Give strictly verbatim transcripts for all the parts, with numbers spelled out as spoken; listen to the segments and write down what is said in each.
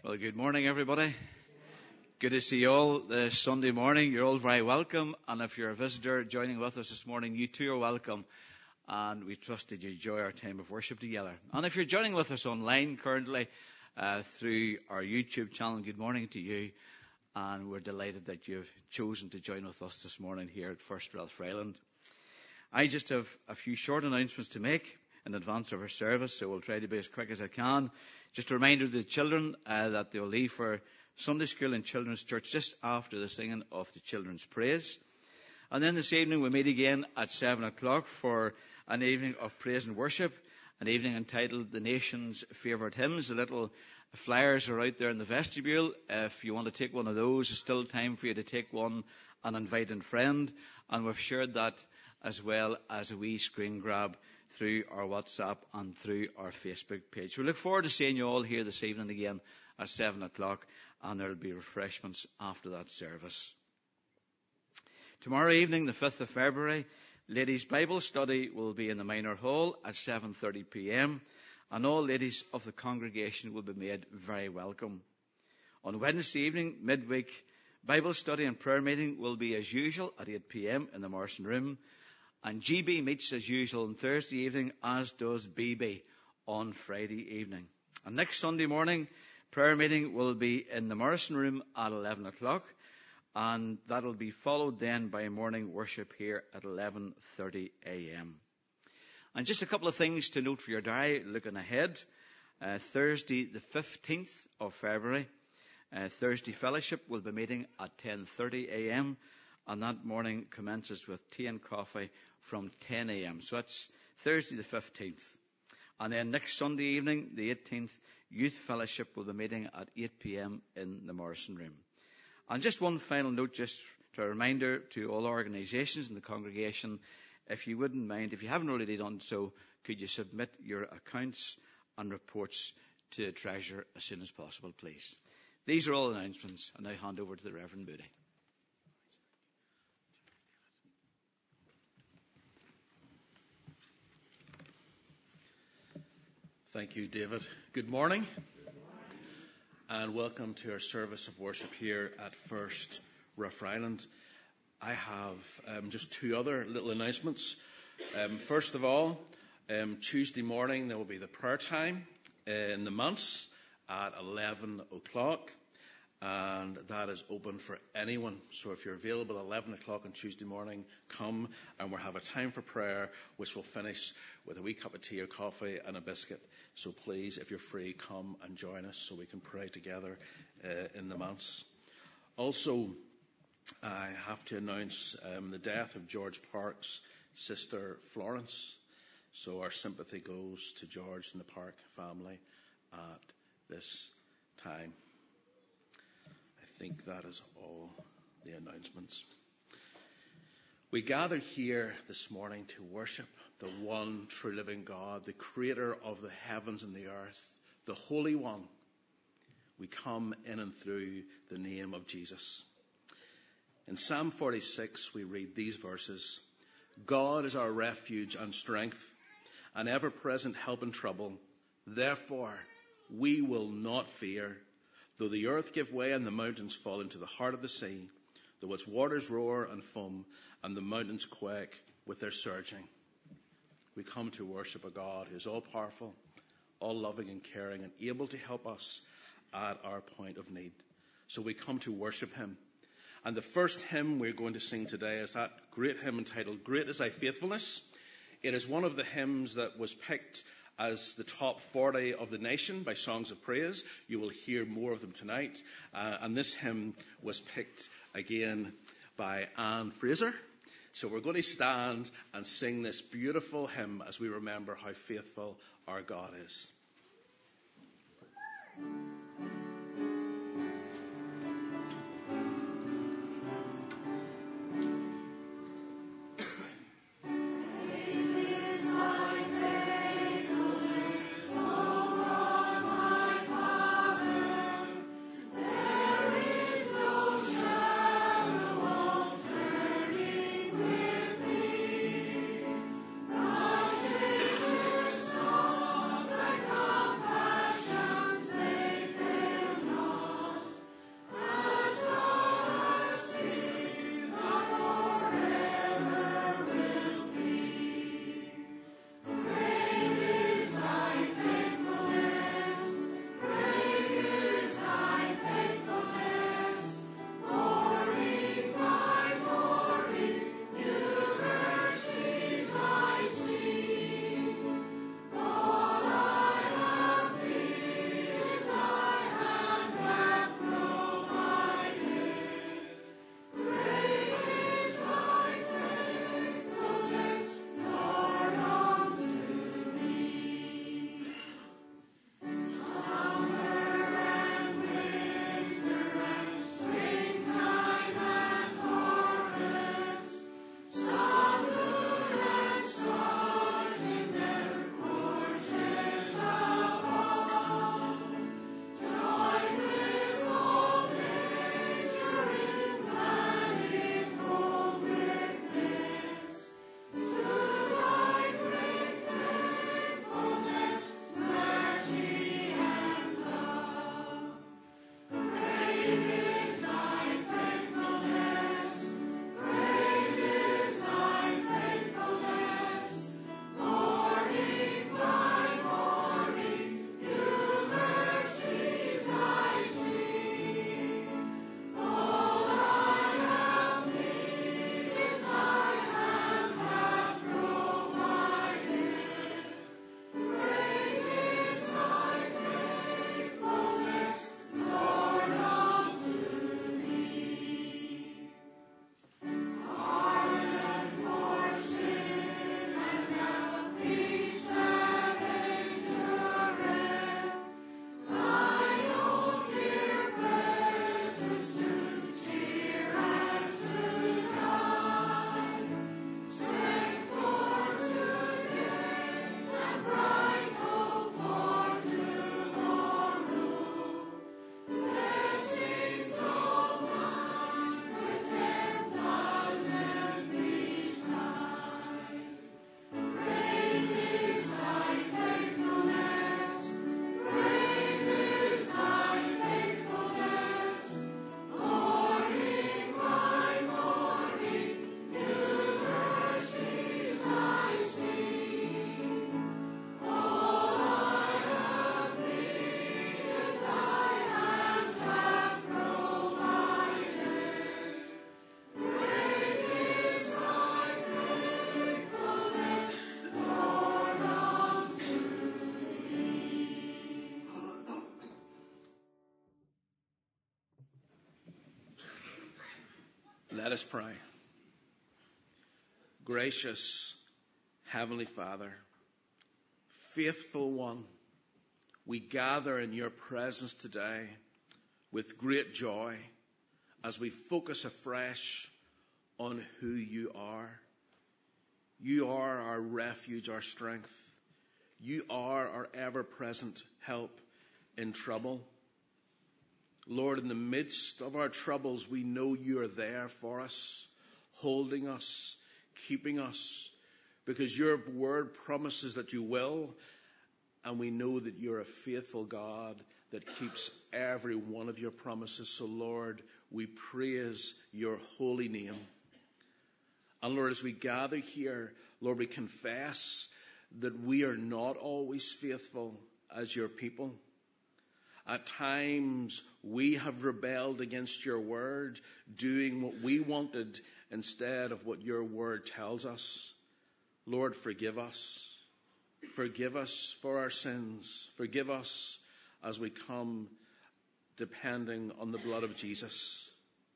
Well, good morning, everybody. Good to see you all this Sunday morning. You're all very welcome. And if you're a visitor joining with us this morning, you too are welcome. And we trust that you enjoy our time of worship together. And if you're joining with us online currently uh, through our YouTube channel, good morning to you. And we're delighted that you've chosen to join with us this morning here at First Rathfriland. I just have a few short announcements to make in advance of our service, so we'll try to be as quick as I can. Just a reminder to the children uh, that they'll leave for Sunday school and children's church just after the singing of the children's praise. And then this evening we meet again at seven o'clock for an evening of praise and worship, an evening entitled The Nation's Favourite Hymns. The little flyers are out there in the vestibule. If you want to take one of those, there's still time for you to take one and invite a friend. And we've shared that as well as a wee screen grab through our WhatsApp and through our Facebook page. We look forward to seeing you all here this evening again at seven o'clock, and there will be refreshments after that service. Tomorrow evening, the fifth of February, Ladies' Bible Study will be in the Minor Hall at seven thirty p m, and all ladies of the congregation will be made very welcome. On Wednesday evening, midweek, Bible Study and Prayer Meeting will be as usual at eight p m in the Morrison Room. And G B meets as usual on Thursday evening, as does B B on Friday evening. And next Sunday morning, prayer meeting will be in the Morrison Room at eleven o'clock. And that will be followed then by morning worship here at eleven thirty a m. And just a couple of things to note for your diary looking ahead. Uh, Thursday the fifteenth of February, uh, Thursday Fellowship will be meeting at ten thirty a m. And that morning commences with tea and coffee from ten a m. So that's Thursday the fifteenth. And then next Sunday evening, the eighteenth, Youth Fellowship will be meeting at eight p m in the Morrison Room. And just one final note, just a reminder to all organisations in the congregation, if you wouldn't mind, if you haven't already done so, could you submit your accounts and reports to the Treasurer as soon as possible, please. These are all announcements. I now hand over to the Reverend Moody. Thank you, David. Good morning, and welcome to our service of worship here at First Rathfriland. I have um, just two other little announcements. Um, first of all, um, Tuesday morning there will be the prayer time in the manse at eleven o'clock, and that is open for anyone. So if you're available at eleven o'clock on Tuesday morning, come, and we'll have a time for prayer, which will finish with a wee cup of tea or coffee and a biscuit. So please, if you're free, come and join us so we can pray together uh, in the manse. Also, I have to announce um, the death of George Park's sister Florence. So our sympathy goes to George and the Park family at this time. I think that is all the announcements. We gather here this morning to worship the one true living God, the creator of the heavens and the earth, the Holy One. We come in and through the name of Jesus. In Psalm forty-six, we read these verses. God is our refuge and strength, an ever-present help in trouble. Therefore, we will not fear, though the earth give way and the mountains fall into the heart of the sea, though its waters roar and foam and the mountains quake with their surging. We come to worship a God who is all-powerful, all-loving and caring, and able to help us at our point of need. So we come to worship him. And the first hymn we're going to sing today is that great hymn entitled, Great is Thy Faithfulness. It is one of the hymns that was picked as the top forty of the nation by Songs of Praise. You will hear more of them tonight. Uh, and this hymn was picked again by Anne Fraser. So we're going to stand and sing this beautiful hymn as we remember how faithful our God is. Thy compassions they Let us pray. Gracious Heavenly Father, faithful one, we gather in your presence today with great joy as we focus afresh on who you are. You are our refuge, our strength. You are our ever-present help in trouble. Lord, in the midst of our troubles, we know you are there for us, holding us, keeping us, because your word promises that you will, and we know that you're a faithful God that keeps every one of your promises. So, Lord, we praise your holy name. And, Lord, as we gather here, Lord, we confess that we are not always faithful as your people. At times, we have rebelled against your word, doing what we wanted instead of what your word tells us. Lord, forgive us. Forgive us for our sins. Forgive us as we come depending on the blood of Jesus.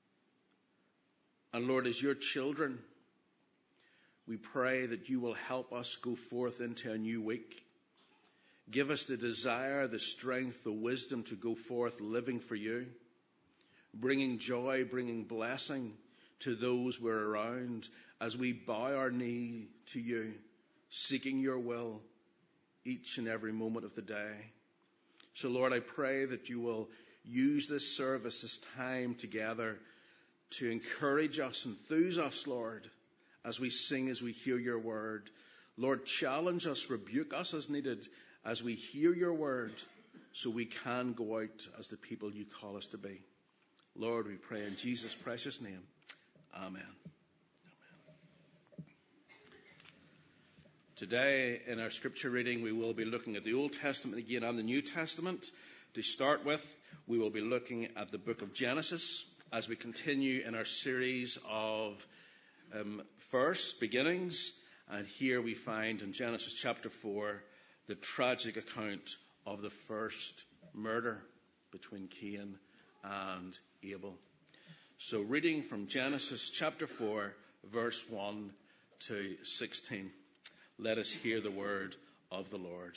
And Lord, as your children, we pray that you will help us go forth into a new week. Give us the desire, the strength, the wisdom to go forth living for you, bringing joy, bringing blessing to those we're around as we bow our knee to you, seeking your will each and every moment of the day. So, Lord, I pray that you will use this service, this time together, to encourage us, enthuse us, Lord, as we sing, as we hear your word. Lord, challenge us, rebuke us as needed, as we hear your word, so we can go out as the people you call us to be. Lord, we pray in Jesus' precious name. Amen. Amen. Today, in our scripture reading, we will be looking at the Old Testament again and the New Testament. To start with, we will be looking at the book of Genesis as we continue in our series of um, first beginnings. And here we find in Genesis chapter four, the tragic account of the first murder between Cain and Abel. So reading from Genesis chapter four, verse one to sixteen, let us hear the word of the Lord.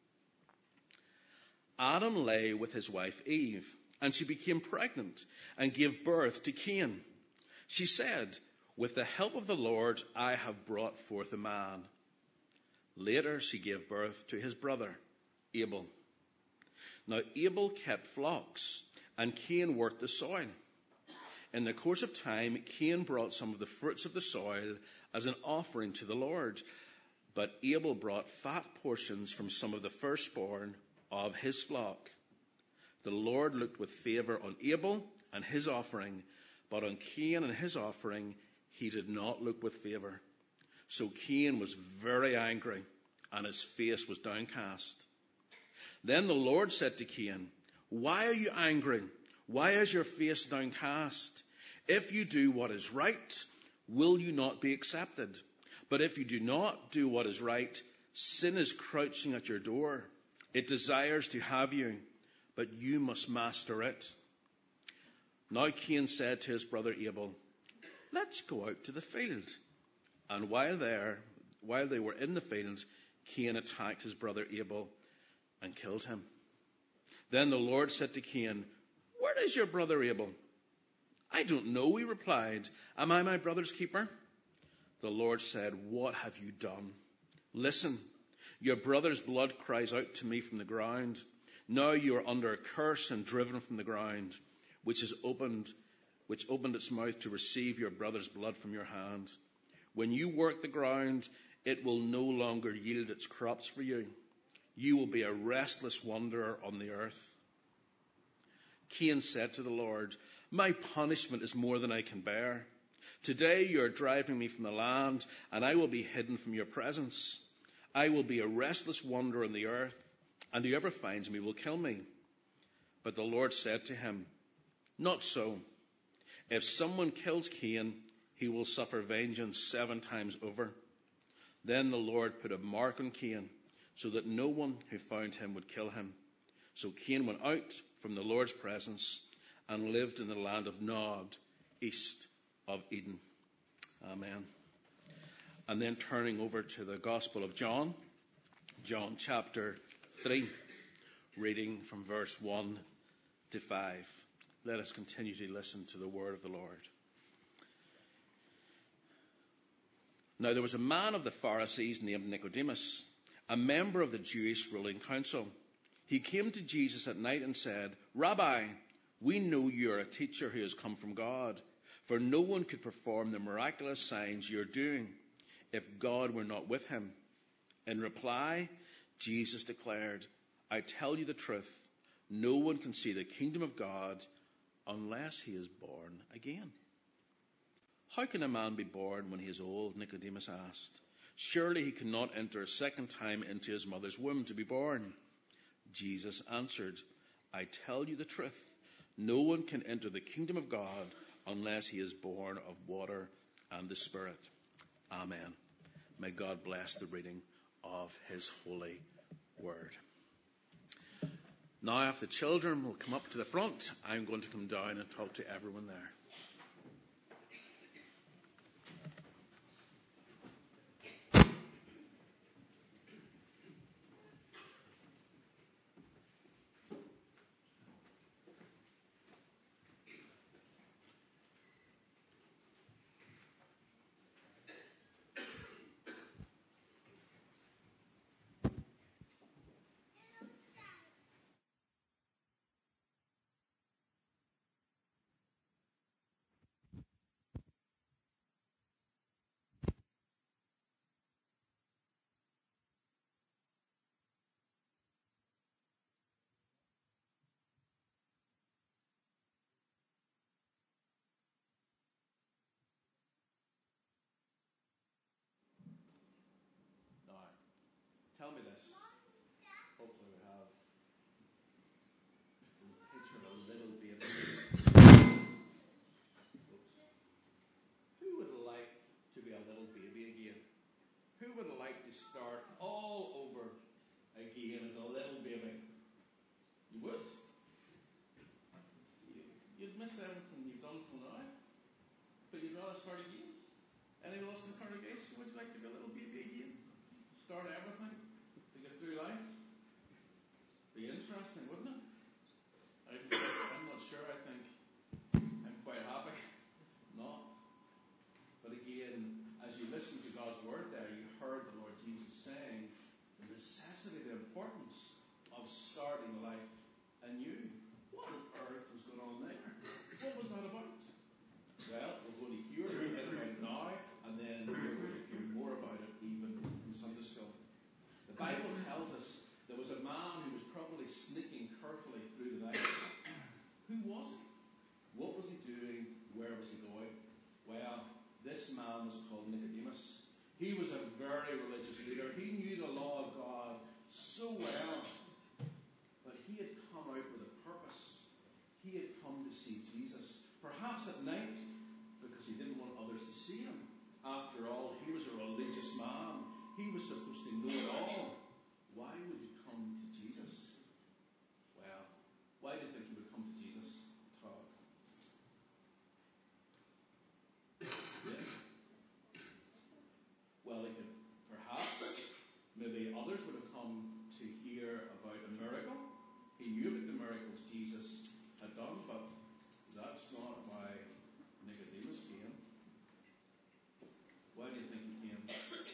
Adam lay with his wife Eve, and she became pregnant and gave birth to Cain. She said, "With the help of the Lord, I have brought forth a man." Later, she gave birth to his brother, Abel. Now, Abel kept flocks, and Cain worked the soil. In the course of time, Cain brought some of the fruits of the soil as an offering to the Lord, but Abel brought fat portions from some of the firstborn of his flock. The Lord looked with favor on Abel and his offering, but on Cain and his offering he did not look with favor. So Cain was very angry, and his face was downcast. Then the Lord said to Cain, "Why are you angry? Why is your face downcast? If you do what is right, will you not be accepted? But if you do not do what is right, sin is crouching at your door. It desires to have you, but you must master it." Now Cain said to his brother Abel, "Let's go out to the field." And while there, while they were in the field, Cain attacked his brother Abel and killed him. Then the Lord said to Cain, "Where is your brother Abel?" "I don't know," he replied. "Am I my brother's keeper?" The Lord said, "What have you done? Listen, your brother's blood cries out to me from the ground. Now you are under a curse and driven from the ground, which is opened, which opened its mouth to receive your brother's blood from your hand. When you work the ground, it will no longer yield its crops for you. You will be a restless wanderer on the earth." Cain said to the Lord, "My punishment is more than I can bear. Today you are driving me from the land, and I will be hidden from your presence. I will be a restless wanderer on the earth, and whoever finds me will kill me." But the Lord said to him, "Not so. If someone kills Cain, he will suffer vengeance seven times over." Then the Lord put a mark on Cain, so that no one who found him would kill him. So Cain went out from the Lord's presence and lived in the land of Nod, east of Eden. Amen. And then turning over to the Gospel of John, John chapter three, reading from verse one to five. Let us continue to listen to the word of the Lord. Now there was a man of the Pharisees named Nicodemus, a member of the Jewish ruling council. He came to Jesus at night and said, "Rabbi, we know you are a teacher who has come from God, for no one could perform the miraculous signs you are doing if God were not with him." In reply, Jesus declared, "I tell you the truth, no one can see the kingdom of God unless he is born again." "How can a man be born when he is old?" Nicodemus asked. "Surely he cannot enter a second time into his mother's womb to be born." Jesus answered, "I tell you the truth, no one can enter the kingdom of God unless he is born of water and the Spirit." Amen. May God bless the reading of his holy word. Now, if the children will come up to the front, I'm going to come down and talk to everyone there. Now, tell me this. Hopefully we have a picture of a little baby. Who would like to be a little baby again? Who would like to start all over again as a little baby? You would? You'd miss everything you've done till now, but you'd rather start again. Anyone else in the congregation, would you like to be a little baby again? Start everything to get through life? Be interesting, wouldn't it? I, I'm not sure. I think I'm quite happy not. But again, as you listen to God's word there, you heard the Lord Jesus saying the necessity, the importance of starting life anew. What on earth was going on there? What was that about? Well, we're going to hear a bit about it now, and then we're going to hear more about it even in Sunday school. The Bible tells us there was a man who was probably sneaking carefully through the night. Who was he? What was he doing? Where was he going? Well, this man was called Nicodemus. He was a very religious leader. He knew the law of God so well. But he had come out with a purpose. He had come to see Jesus. Perhaps at night, because he didn't want others to see him. After all, he was a religious man. He was supposed to know it all. Why would you come to Jesus? Well, why do you think he would come to Jesus? Todd? Yeah. Well, he could perhaps, maybe others would have come to hear about a miracle. He knew about the miracles Jesus had done, but that's not why Nicodemus came. Why do you think he came?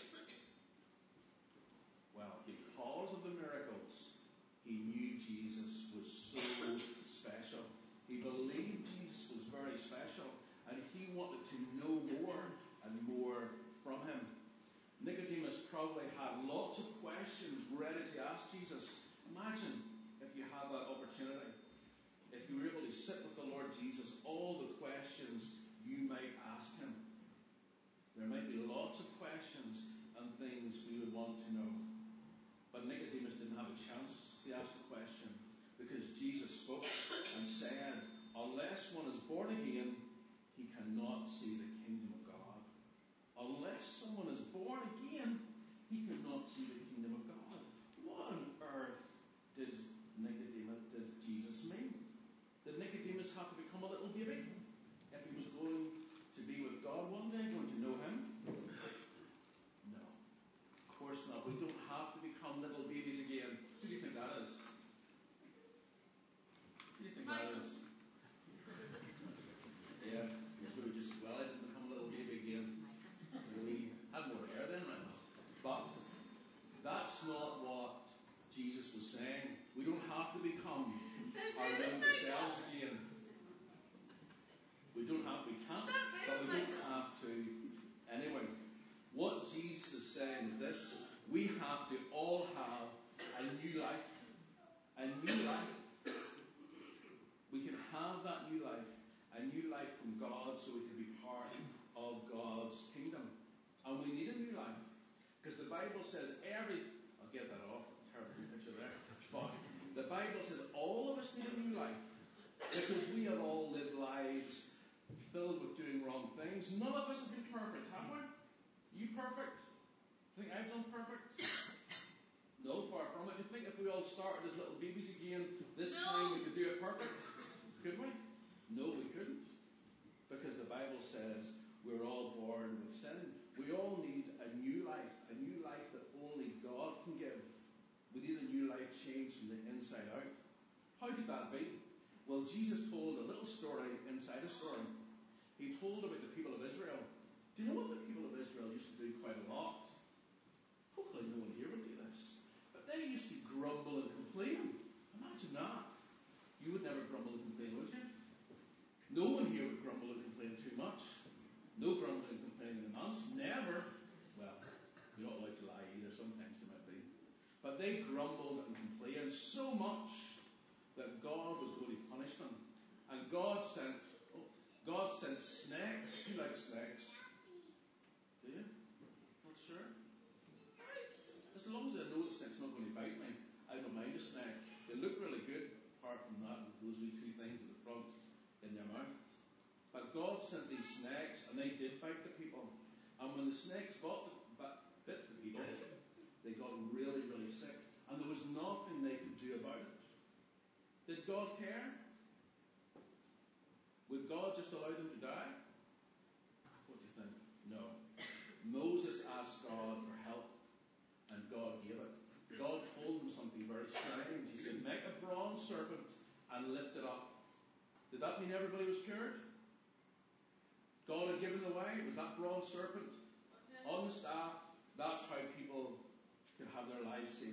Well, because of the miracles, he knew Jesus was so special. He believed Jesus was very special, and he wanted to know more and more from him. Nicodemus probably had lots of questions ready to ask Jesus. Imagine if you had that opportunity. If you were able to sit with the Lord Jesus, all the questions you might ask him. There might be lots of questions and things we would want to know. But Nicodemus didn't have a chance to ask the question because Jesus spoke and said, unless one is born again, he cannot see the kingdom of God. Unless someone is born again, he cannot see the kingdom of God. What on earth did Nicodemus, did Jesus mean? Did Nicodemus have to become a little baby if he was going to be with can't, but we don't have to anyway. What Jesus is saying is this: we have to all have a new life. A new life. We can have that new life. A new life from God so we can be part of God's kingdom. And we need a new life. Because the Bible says every... I'll get that off. Terrible picture there. But the Bible says all of us need a new life. Because we have all lived lives filled with doing wrong things. None of us have been perfect, have we? You perfect? Think I've done perfect? No, far from it. Do you think if we all started as little babies again this no. time we could do it perfect? Could we? No, we couldn't. Because the Bible says we're all born with sin. We all need a new life. A new life that only God can give. We need a new life changed from the inside out. How could that be? Well, Jesus told a little story inside a story. He told about the people of Israel. Do you know what the people of Israel used to do quite a lot? Hopefully no one here would do this. But they used to grumble and complain. Imagine that. You would never grumble and complain, would you? No one here would grumble and complain too much. No grumbling and complaining in the months. Never. Well, you're not allowed to lie either. Sometimes there might be. But they grumbled and complained so much that God was going to punish them. And God sent, oh, God sent snakes. You like snakes? Do you? Not sure? As long as I know the snake's not going to bite me, I don't mind a snake. They look really good, apart from that, those wee two things at the front in their mouth. But God sent these snakes, and they did bite the people. And when the snakes got the, bit the people, they got really, really sick. And there was nothing they could do about it. Did God care? Would God just allow them to die? What do you think? No. Moses asked God for help, and God gave it. God told him something very strange. He said, make a bronze serpent and lift it up. Did that mean everybody was cured? God had given the way. It was that bronze serpent on the staff. That's how people could have their lives saved.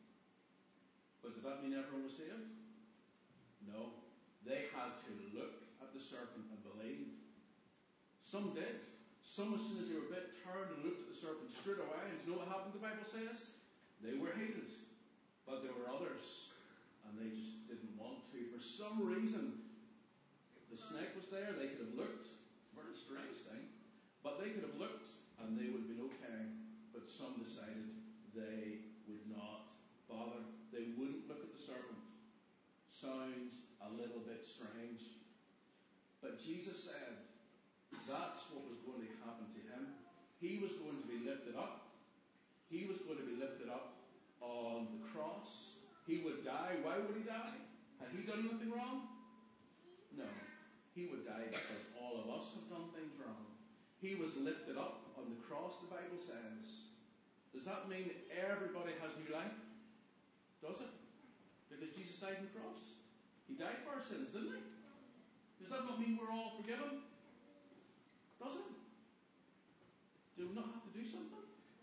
But did that mean everyone was saved? No. They had to look at the serpent and believe. Some did. Some, as soon as they were bit, turned and looked at the serpent straight away. And do you know what happened, the Bible says? They were healed. But there were others, and they just didn't want to. For some reason, the snake was there. They could have looked. Very strange thing. But they could have looked, and they would have been okay. But some decided they would not bother. They wouldn't look at the serpent. Sounds a little bit strange. But Jesus said that's what was going to happen to him. He was going to be lifted up. He was going to be lifted up on the cross. He would die. Why would he die? Had he done anything wrong? No. He would die because all of us have done things wrong. He was lifted up on the cross, the Bible says. Does that mean everybody has new life? Does it? Because Jesus died on the cross. He died for our sins, didn't he? Does that not mean we're all forgiven? Does it? Do we not have to do something?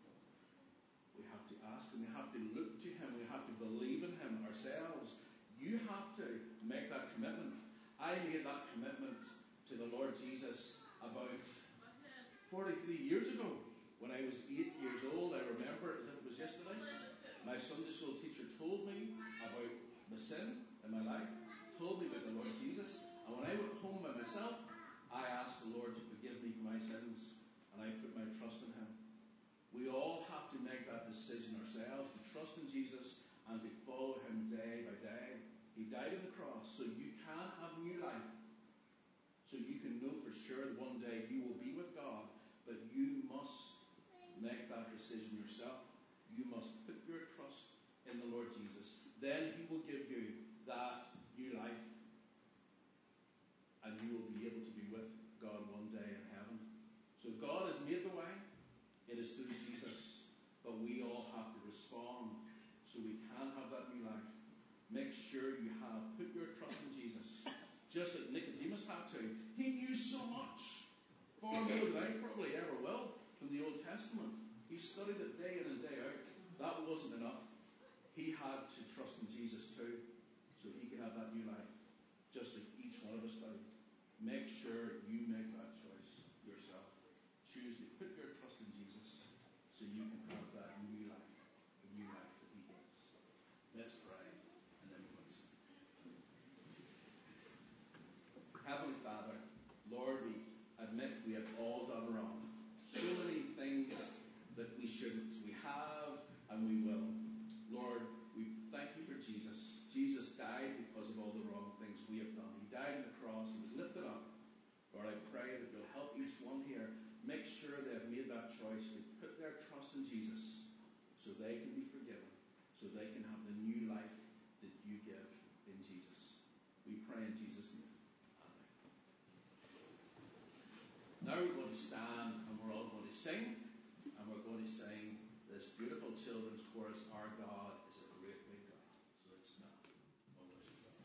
We have to ask and we have to look to him. We have to believe in him ourselves. You have to make that commitment. I made that commitment to the Lord Jesus about forty-three years ago. When I was eight years old, I remember it as if it was yesterday. My Sunday school teacher told me about the sin in my life, told me about the Lord Jesus. And when I went home by myself, I asked the Lord to forgive me for my sins. And I put my trust in him. We all have to make that decision ourselves, to trust in Jesus and to follow him day by day. He died on the cross so you can have new life. So you can know for sure that one day you will be with God. But you must make that decision yourself. You must put your trust in the Lord Jesus. Then he will give you that new life. And you will be able to be with God one day in heaven. So God has made the way. It is through Jesus. But we all have to respond so we can have that new life. Make sure you have put your trust in Jesus. Just like Nicodemus had to. He knew so much. Far more than I probably ever will from the Old Testament. He studied it day in and day out. That wasn't enough. He had to trust in Jesus too. So he could have that new life. Just like each one of us do. Make sure you make that choice. choose to put your trust in Jesus so you can have that new life, the new life that he gives. Let's pray, and then we'll sing. Heavenly Father, Lord, we admit we have all done wrong. So many things that we shouldn't. We have and we will. Lord, we thank you for Jesus. Jesus died because of all the wrong things we have done. He died on the cross. He was lifted up. Lord, I pray that you'll help each one here make sure they have made that choice to put their trust in Jesus so they can be forgiven, so they can have the new life that you give in Jesus. We pray in Jesus' name. Amen. Now we're going to stand and we're all going to sing, and we're going to sing this beautiful children's chorus, Our God is a Great Big God. So let's stand and worship God.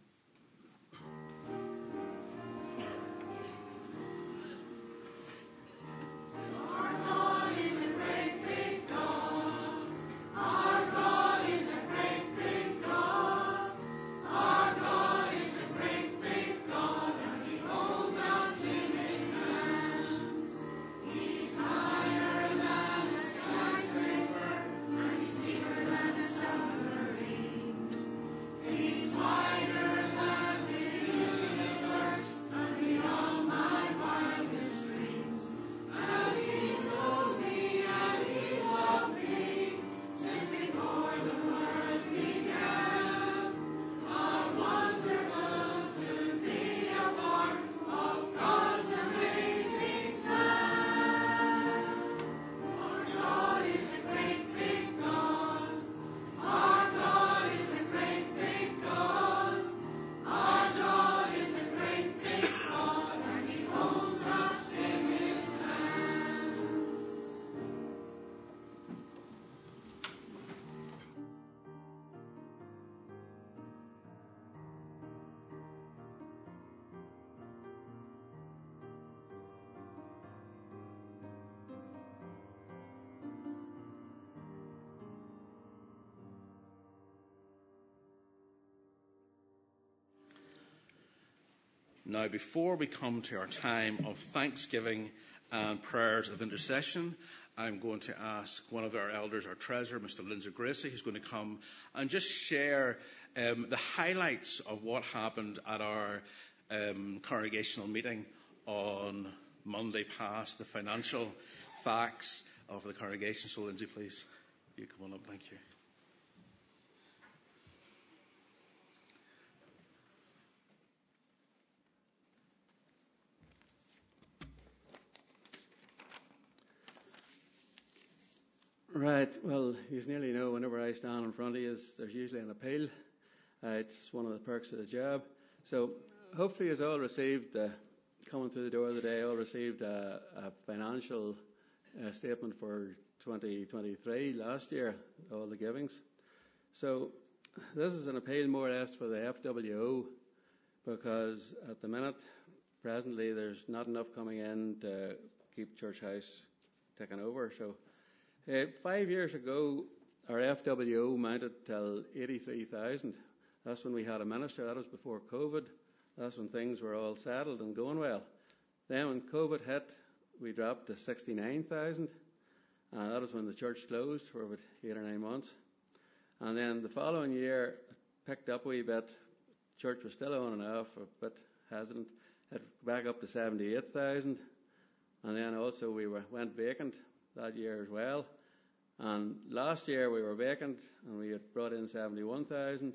Now, before we come to our time of thanksgiving and prayers of intercession, I'm going to ask one of our elders, our treasurer, Mister Lindsay Gracie, who's going to come and just share um, the highlights of what happened at our um, congregational meeting on Monday past, the financial facts of the congregation. So, Lindsay, please, you come on up. Thank you. Right, well, you nearly know whenever I stand in front of you, there's usually an appeal. Uh, it's one of the perks of the job. So hopefully you all received, uh, coming through the door of the day, all received a, a financial uh, statement for twenty twenty-three, last year, all the givings. So this is an appeal more or less for the F W O, because at the minute, presently, there's not enough coming in to keep Church House taken over. So Uh, five years ago, our F W O mounted till eighty-three thousand. That's when we had a minister. That was before COVID. That's when things were all settled and going well. Then when COVID hit, we dropped to sixty-nine thousand. And that was when the church closed for about eight or nine months. And then the following year, it picked up a wee bit. Church was still on and off, a bit hesitant. It back up to seventy-eight thousand. And then also we were, went vacant that year as well. And last year we were vacant and we had brought in seventy-one thousand.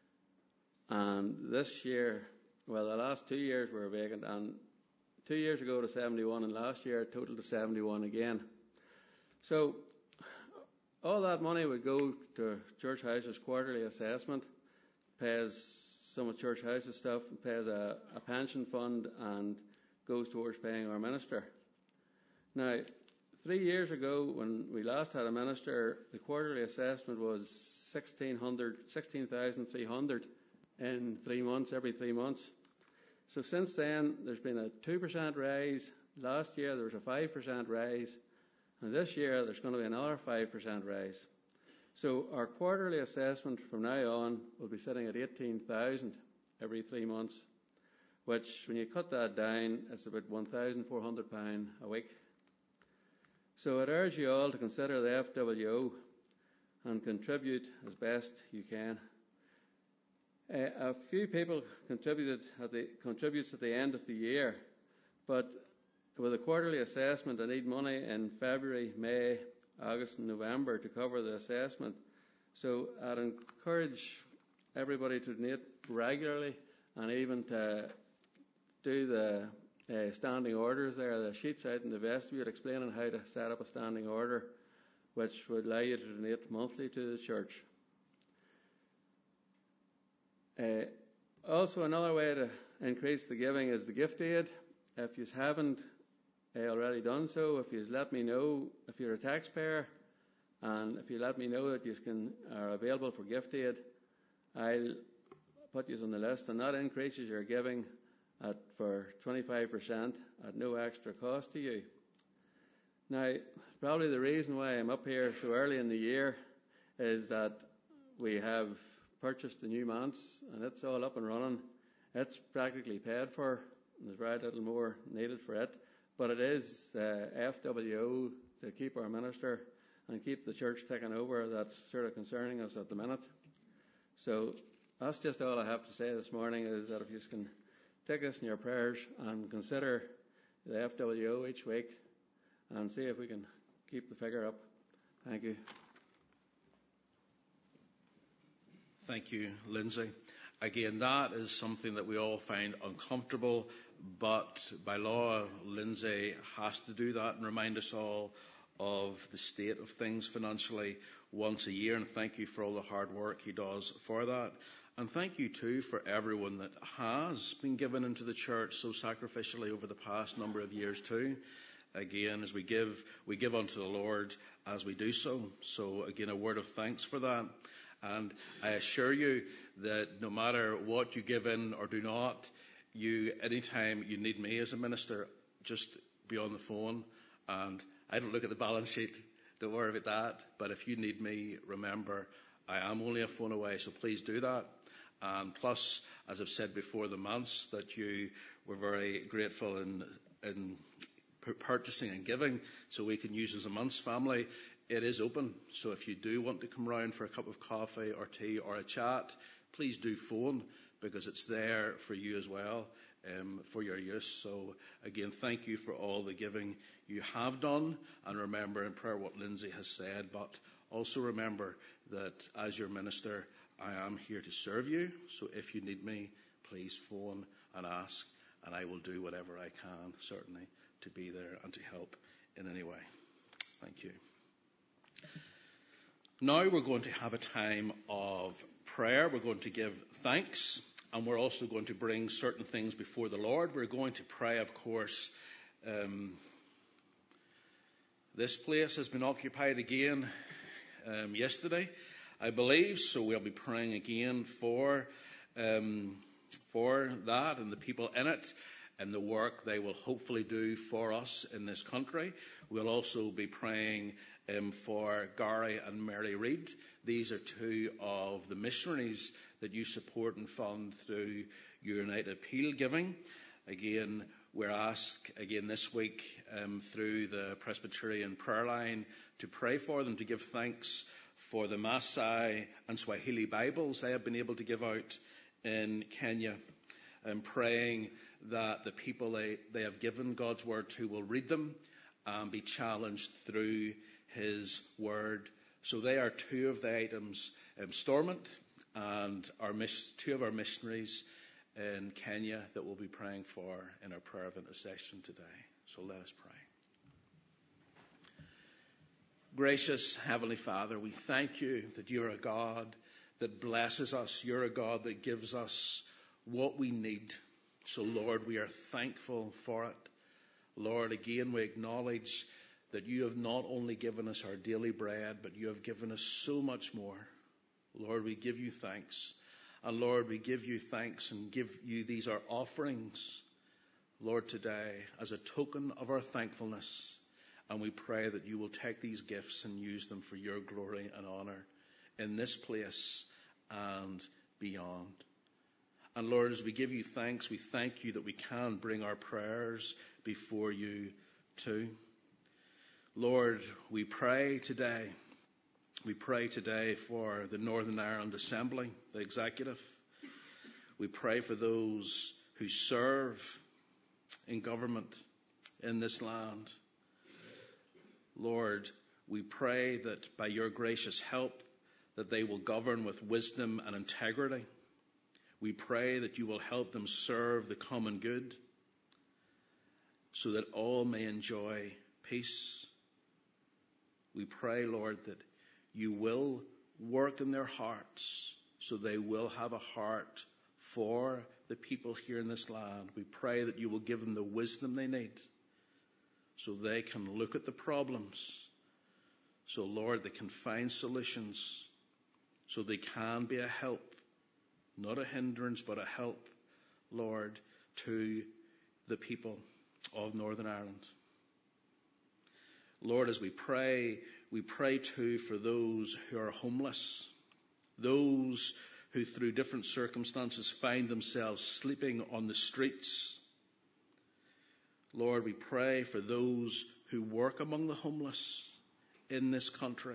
And this year, well, the last two years we were vacant, and two years ago to seventy-one, and last year total to seventy-one again. So all that money would go to Church House's quarterly assessment, pays some of Church House's stuff, pays a, a pension fund, and goes towards paying our minister. Now, three years ago, when we last had a minister, the quarterly assessment was sixteen thousand three hundred in three months, every three months. So since then, there's been a two percent rise. Last year, there was a five percent rise. And this year, there's going to be another five percent rise. So our quarterly assessment from now on will be sitting at eighteen thousand every three months, which, when you cut that down, it's about one thousand four hundred pounds a week. So I'd urge you all to consider the F W O and contribute as best you can. Uh, a few people contributed at the, contributes at the end of the year, but with a quarterly assessment, I need money in February, May, August and November to cover the assessment. So I'd encourage everybody to donate regularly and even to do the uh, standing orders there, the sheets out in the vestibule explaining how to set up a standing order, which would allow you to donate monthly to the church. Uh, also, another way to increase the giving is the gift aid. If you haven't uh, already done so, if you let me know if you're a taxpayer, and if you let me know that you can are available for gift aid, I'll put you on the list, and that increases your giving at for twenty-five percent at no extra cost to you. Now, probably the reason why I'm up here so early in the year is that we have purchased the new manse, and it's all up and running. It's practically paid for, and there's very little more needed for it. But it is uh, F W O to keep our minister and keep the church taken over that's sort of concerning us at the minute. So that's just all I have to say this morning, is that if you can take this in your prayers and consider the F W O each week and see if we can keep the figure up. Thank you. Thank you, Lindsay. Again, that is something that we all find uncomfortable, but by law, Lindsay has to do that and remind us all of the state of things financially once a year, and thank you for all the hard work he does for that. And thank you too for everyone that has been given into the church so sacrificially over the past number of years too. Again, as we give, we give unto the Lord as we do so. So again, a word of thanks for that. And I assure you that no matter what you give in or do not, you, anytime you need me as a minister, just be on the phone. And I don't look at the balance sheet. Don't worry about that. But if you need me, remember, I am only a phone away, so please do that. And plus, as I've said before, the manse that you were very grateful in, in purchasing and giving, so we can use as a manse family, it is open. So if you do want to come round for a cup of coffee or tea or a chat, please do phone, because it's there for you as well, um, for your use. So again, thank you for all the giving you have done. And remember in prayer what Lindsay has said, but also remember that as your minister, I am here to serve you. So if you need me, please phone and ask, and I will do whatever I can, certainly, to be there and to help in any way. Thank you. Now we're going to have a time of prayer. We're going to give thanks, and we're also going to bring certain things before the Lord. We're going to pray, of course. Um, this place has been occupied again um, yesterday, I believe, so we'll be praying again for um, for that and the people in it and the work they will hopefully do for us in this country. We'll also be praying um, for Gary and Mary Reid. These are two of the missionaries that you support and fund through your United Appeal giving. Again, we're asked again this week um, through the Presbyterian prayer line to pray for them, to give thanks for the Maasai and Swahili Bibles they have been able to give out in Kenya, and praying that the people they, they have given God's word to will read them and be challenged through his word. So they are two of the items, um, Stormont and our two of our missionaries in Kenya that we'll be praying for in our prayer of intercession today. So let us pray. Gracious Heavenly Father, we thank you that you're a God that blesses us. You're a God that gives us what we need. So, Lord, we are thankful for it. Lord, again, we acknowledge that you have not only given us our daily bread, but you have given us so much more. Lord, we give you thanks. And Lord, we give you thanks and give you these our offerings, Lord, today as a token of our thankfulness. And we pray that you will take these gifts and use them for your glory and honor in this place and beyond. And Lord, as we give you thanks, we thank you that we can bring our prayers before you too. Lord, we pray today, we pray today for the Northern Ireland Assembly, the executive. We pray for those who serve in government in this land. Lord, we pray that by your gracious help, that they will govern with wisdom and integrity. We pray that you will help them serve the common good so that all may enjoy peace. We pray, Lord, that you will work in their hearts so they will have a heart for the people here in this land. We pray that you will give them the wisdom they need so they can look at the problems. So, Lord, they can find solutions so they can be a help, not a hindrance, but a help, Lord, to the people of Northern Ireland. Lord, as we pray, we pray too for those who are homeless, those who through different circumstances find themselves sleeping on the streets. Lord, we pray for those who work among the homeless in this country.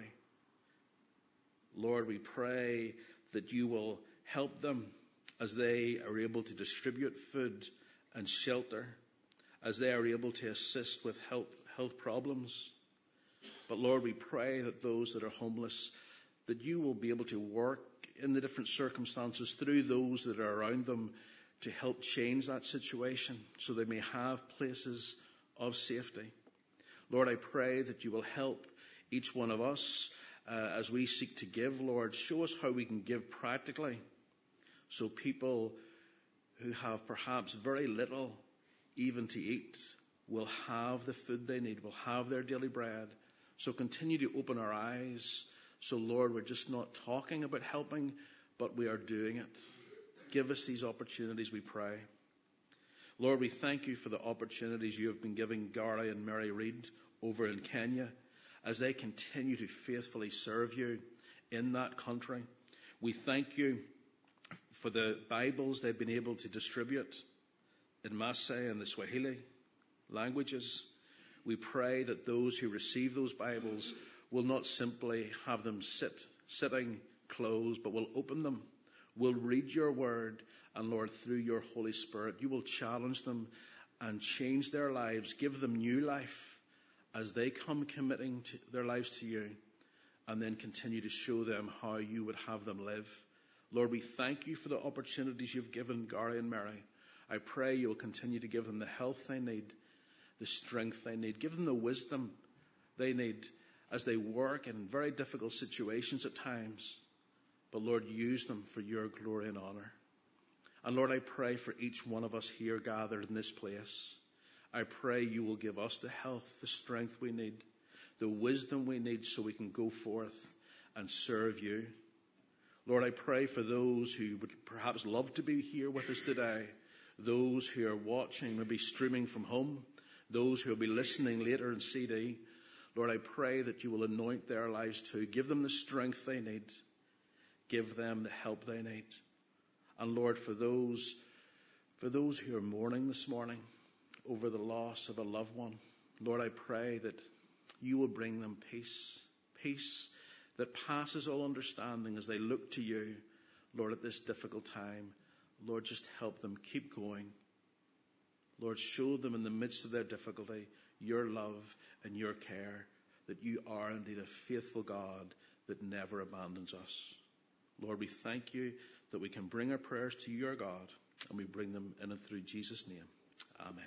Lord, we pray that you will help them as they are able to distribute food and shelter, as they are able to assist with health, health problems. But Lord, we pray that those that are homeless, that you will be able to work in the different circumstances through those that are around them to help change that situation so they may have places of safety. Lord, I pray that you will help each one of us uh, as we seek to give, Lord. Show us how we can give practically so people who have perhaps very little even to eat will have the food they need, will have their daily bread. So continue to open our eyes. So, Lord, we're just not talking about helping, but we are doing it. Give us these opportunities, we pray. Lord, we thank you for the opportunities you have been giving Gary and Mary Reid over in Kenya as they continue to faithfully serve you in that country. We thank you for the Bibles they've been able to distribute in Maasai and the Swahili languages. We pray that those who receive those Bibles will not simply have them sit, sitting closed, but will open them, will read your word, and Lord, through your Holy Spirit, you will challenge them and change their lives, give them new life as they come committing to their lives to you, and then continue to show them how you would have them live. Lord, we thank you for the opportunities you've given Gary and Mary. I pray you will continue to give them the health they need, the strength they need. Give them the wisdom they need as they work in very difficult situations at times. But Lord, use them for your glory and honor. And Lord, I pray for each one of us here gathered in this place. I pray you will give us the health, the strength we need, the wisdom we need so we can go forth and serve you. Lord, I pray for those who would perhaps love to be here with us today, those who are watching, maybe streaming from home, those who will be listening later in C D. Lord, I pray that you will anoint their lives too. Give them the strength they need. Give them the help they need. And Lord, for those, for those who are mourning this morning over the loss of a loved one, Lord, I pray that you will bring them peace, peace that passes all understanding as they look to you, Lord, at this difficult time. Lord, just help them keep going. Lord, show them in the midst of their difficulty your love and your care, that you are indeed a faithful God that never abandons us. Lord, we thank you that we can bring our prayers to your God, and we bring them in and through Jesus' name. Amen.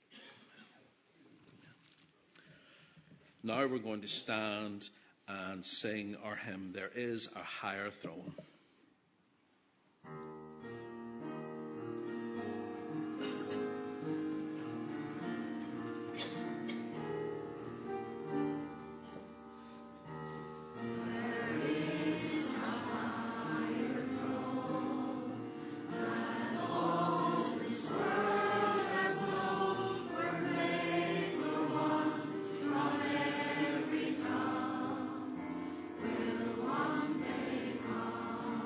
Now we're going to stand and sing our hymn, There Is a Higher Throne. Will one day come?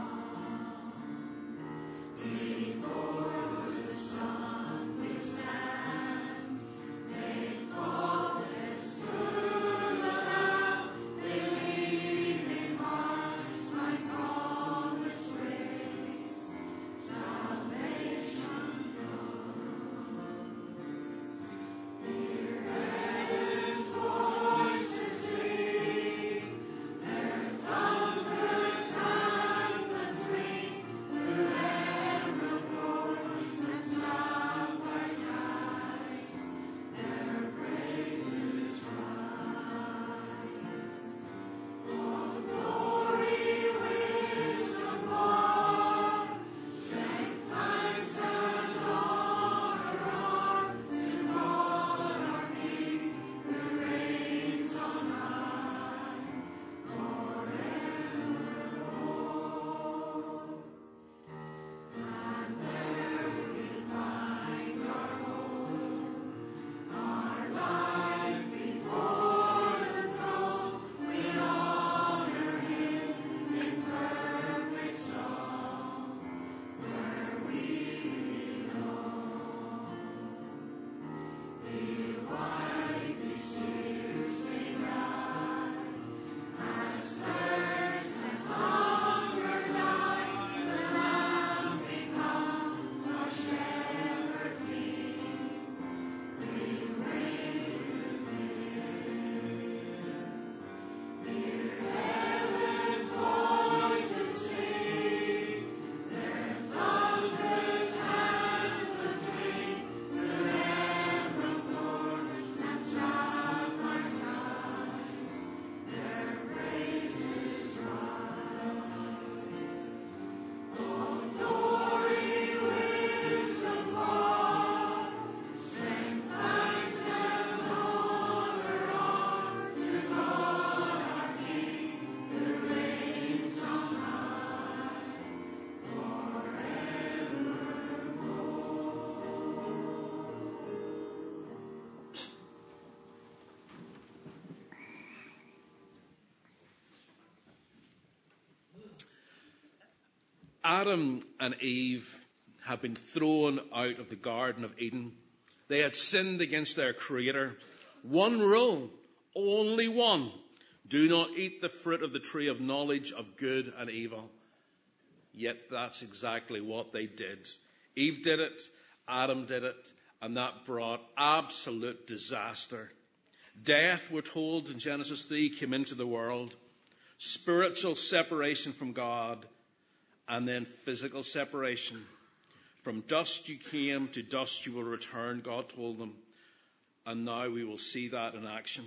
Adam and Eve have been thrown out of the Garden of Eden. They had sinned against their Creator. One rule, only one. Do not eat the fruit of the tree of knowledge of good and evil. Yet that's exactly what they did. Eve did it, Adam did it, and that brought absolute disaster. Death, we're told in Genesis three, came into the world. Spiritual separation from God, and then physical separation. From dust you came, to dust you will return, God told them. And now we will see that in action.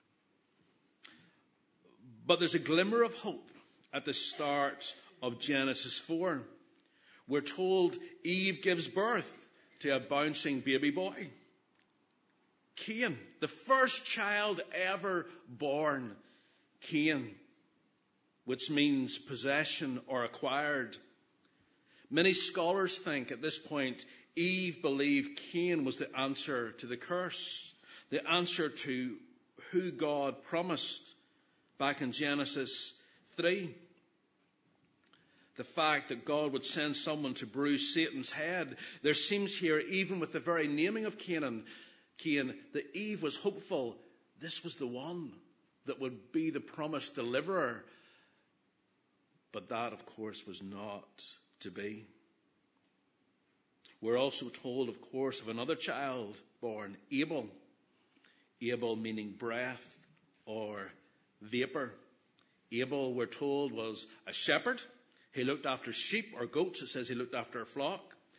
But there's a glimmer of hope at the start of Genesis four. We're told Eve gives birth to a bouncing baby boy. Cain, the first child ever born. Cain, which means possession or acquired. Many scholars think at this point Eve believed Cain was the answer to the curse, the answer to who God promised back in Genesis three. The fact that God would send someone to bruise Satan's head. There seems here, even with the very naming of Canaan, Cain, that Eve was hopeful this was the one that would be the promised deliverer. But that, of course, was not to be. We're also told, of course, of another child born, Abel. Abel meaning breath or vapor. Abel, we're told, was a shepherd. He looked after sheep or goats. It says he looked after a flock.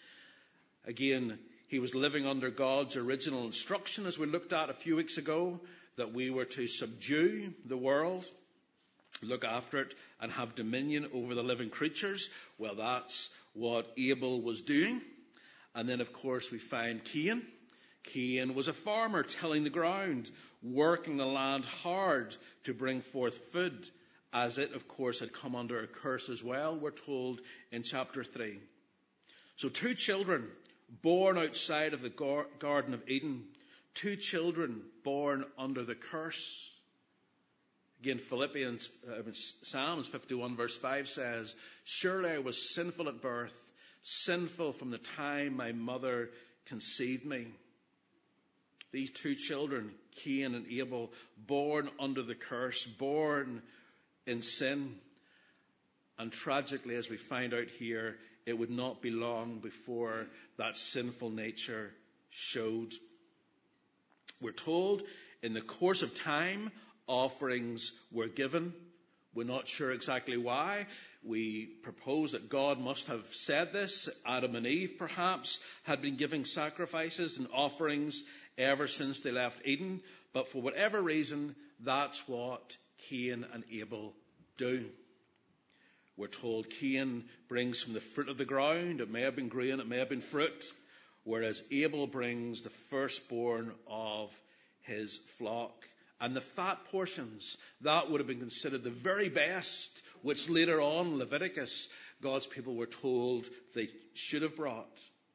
Again, he was living under God's original instruction, as we looked at a few weeks ago, that we were to subdue the world, look after it, and have dominion over the living creatures. Well, that's what Abel was doing. And then, of course, we find Cain. Cain was a farmer, tilling the ground, working the land hard to bring forth food, as it, of course, had come under a curse as well, we're told in chapter three. So two children born outside of the gar- Garden of Eden, two children born under the curse. Again, Philippians, uh, Psalms fifty-one verse five says, surely I was sinful at birth, sinful from the time my mother conceived me. These two children, Cain and Abel, born under the curse, born in sin. And tragically, as we find out here, it would not be long before that sinful nature showed. We're told in the course of time, offerings were given. We're not sure exactly why. We propose that God must have said this. Adam and Eve, perhaps, had been giving sacrifices and offerings ever since they left Eden. But for whatever reason, that's what Cain and Abel do. We're told Cain brings from the fruit of the ground. It may have been grain, it may have been fruit. Whereas Abel brings the firstborn of his flock. And the fat portions, that would have been considered the very best, which later on, Leviticus, God's people were told they should have brought.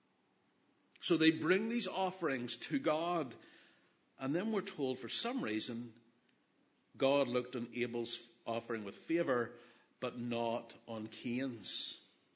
So they bring these offerings to God. And then we're told, for some reason, God looked on Abel's offering with favor, but not on Cain's.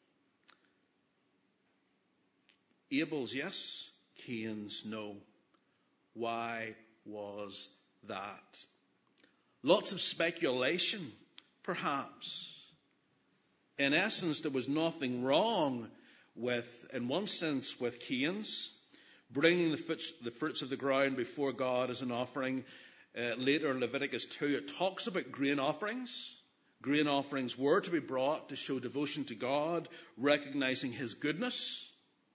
Abel's, yes. Cain's, no. Why was that? Lots of speculation, perhaps. In essence, there was nothing wrong with, in one sense, with Cain's bringing the fruits, the fruits of the ground before God as an offering. Uh, later in Leviticus two, it talks about grain offerings. Grain offerings were to be brought to show devotion to God, recognizing his goodness.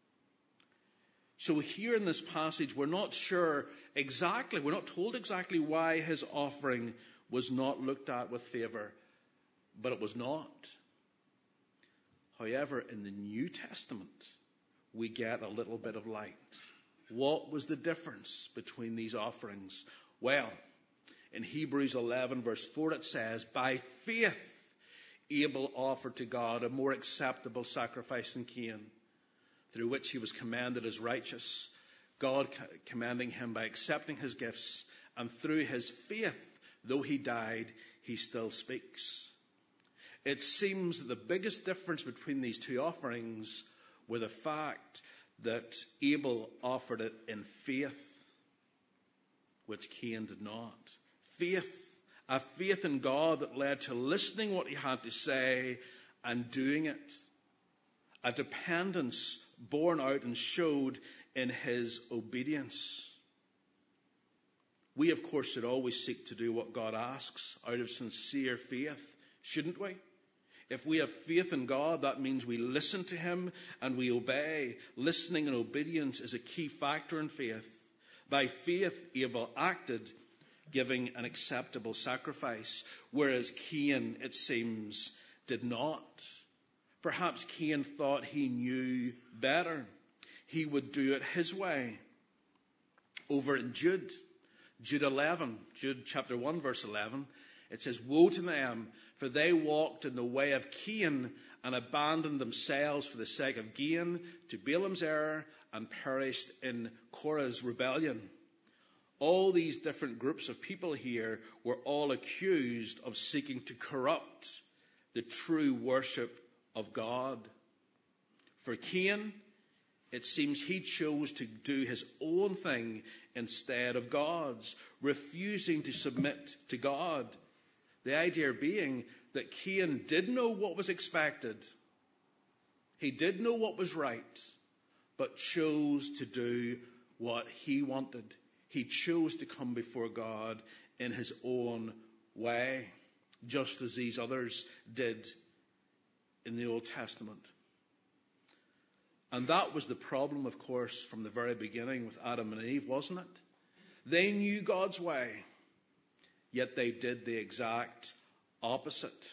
So here in this passage, we're not sure exactly, we're not told exactly why his offering was not looked at with favor, but it was not. However, in the New Testament, we get a little bit of light. What was the difference between these offerings? Well, in Hebrews eleven verse four it says, by faith Abel offered to God a more acceptable sacrifice than Cain, through which he was commended as righteous, God commending him by accepting his gifts, and through his faith, though he died, he still speaks. It seems that the biggest difference between these two offerings were the fact that Abel offered it in faith, which Cain did not. Faith, a faith in God that led to listening what he had to say and doing it. A dependence borne out and showed in his obedience. We, of course, should always seek to do what God asks out of sincere faith, shouldn't we? If we have faith in God, that means we listen to him and we obey. Listening and obedience is a key factor in faith. By faith, Abel acted, giving an acceptable sacrifice, whereas Cain, it seems, did not. Perhaps Cain thought he knew better. He would do it his way. Over in Jude, Jude eleven, Jude chapter one, verse eleven, it says, "Woe to them, for they walked in the way of Cain and abandoned themselves for the sake of gain to Balaam's error and perished in Korah's rebellion." All these different groups of people here were all accused of seeking to corrupt the true worship of God. For Cain, it seems he chose to do his own thing instead of God's, refusing to submit to God. The idea being that Cain did know what was expected. He did know what was right, but chose to do what he wanted. He chose to come before God in his own way, just as these others did in the Old Testament. And that was the problem, of course, from the very beginning with Adam and Eve, wasn't it? They knew God's way, yet they did the exact opposite.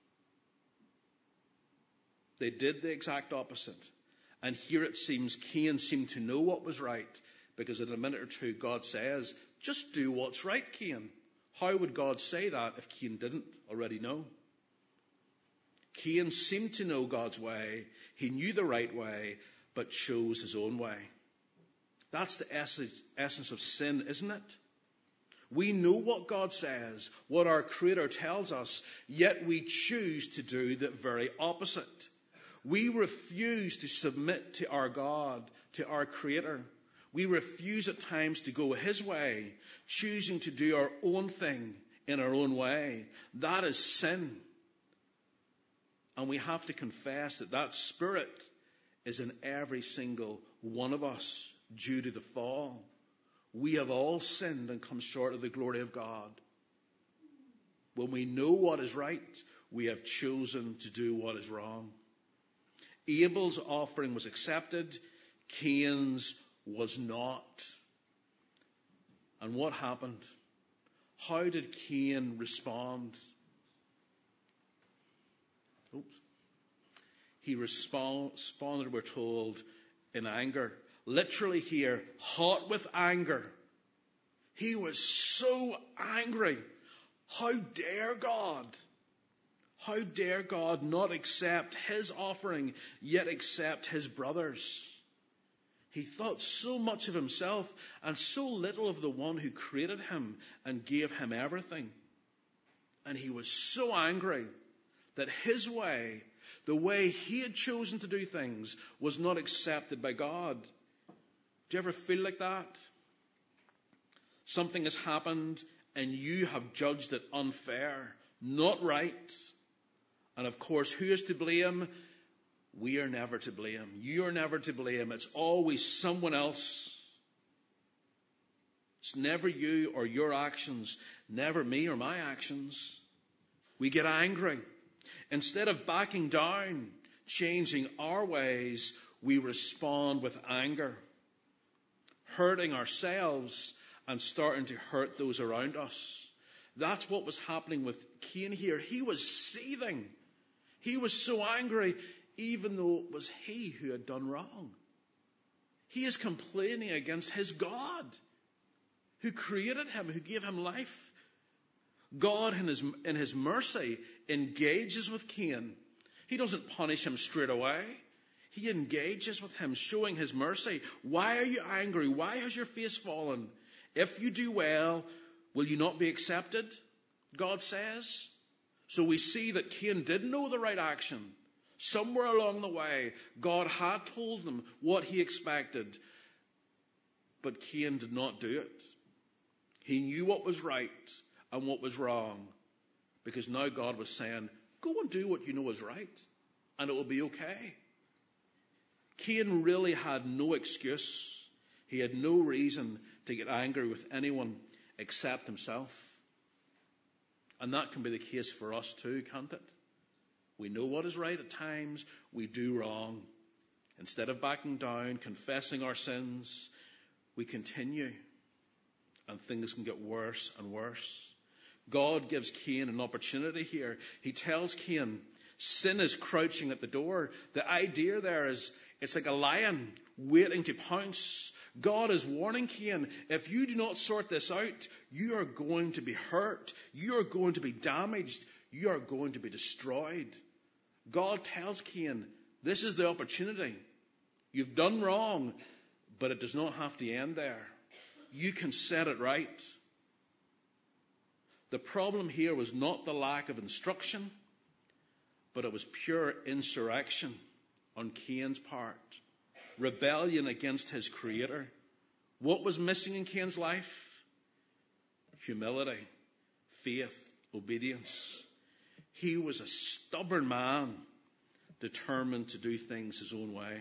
They did the exact opposite. And here it seems Cain seemed to know what was right, because in a minute or two God says, just do what's right, Cain. How would God say that if Cain didn't already know? Cain seemed to know God's way. He knew the right way, but chose his own way. That's the essence of sin, isn't it? We know what God says, what our Creator tells us, yet we choose to do the very opposite. We refuse to submit to our God, to our Creator. We refuse at times to go his way, choosing to do our own thing in our own way. That is sin. And we have to confess that that spirit is in every single one of us due to the fall. We have all sinned and come short of the glory of God. When we know what is right, we have chosen to do what is wrong. Abel's offering was accepted, Cain's was not. And what happened? How did Cain respond? Oops. He responded, we're told, in anger. Literally here, hot with anger. He was so angry. How dare God? How dare God not accept his offering, yet accept his brother's? He thought so much of himself and so little of the one who created him and gave him everything. And he was so angry that his way, the way he had chosen to do things, was not accepted by God. Do you ever feel like that? Something has happened and you have judged it unfair, not right. And of course, who is to blame? We are never to blame. You are never to blame. It's always someone else. It's never you or your actions, never me or my actions. We get angry. Instead of backing down, changing our ways, we respond with anger, hurting ourselves and starting to hurt those around us. That's what was happening with Cain here. He was seething. He was so angry, even though it was he who had done wrong. He is complaining against his God, who created him, who gave him life. God, in his, in his mercy, engages with Cain. He doesn't punish him straight away. He engages with him, showing his mercy. Why are you angry? Why has your face fallen? If you do well, will you not be accepted? God says. So we see that Cain did know the right action. Somewhere along the way, God had told him what he expected, but Cain did not do it. He knew what was right and what was wrong, because now God was saying, go and do what you know is right, and it will be okay. Cain really had no excuse. He had no reason to get angry with anyone except himself. And that can be the case for us too, can't it? We know what is right at times, we do wrong. Instead of backing down, confessing our sins, we continue, and things can get worse and worse. God gives Cain an opportunity here. He tells Cain, sin is crouching at the door. The idea there is, it's like a lion waiting to pounce. God is warning Cain, if you do not sort this out, you are going to be hurt. You are going to be damaged. You are going to be destroyed. God tells Cain, this is the opportunity. You've done wrong, but it does not have to end there. You can set it right. The problem here was not the lack of instruction, but it was pure insurrection on Cain's part. Rebellion against his Creator. What was missing in Cain's life? Humility, faith, obedience. He was a stubborn man, determined to do things his own way.